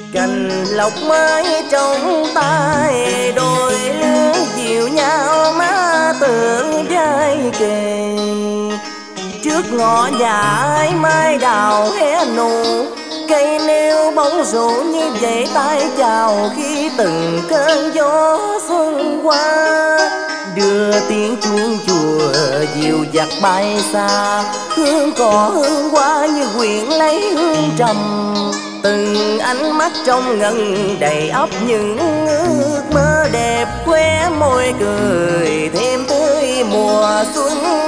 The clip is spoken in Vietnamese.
Cành lộc mới trong tay, đôi lứa dịu nhau má tượng vai kề. Trước ngõ nhà ai mai đào hé nụ, cây nêu bóng rổ như vậy tay chào khi từng cơn gió xuân qua. Đưa tiếng chuông chùa dịu dặt bay xa, hương cỏ hương hoa như quyện lấy hương trầm. Từng ánh mắt trong ngần đầy ắp những ước mơ đẹp, khóe môi cười thêm tươi mùa xuân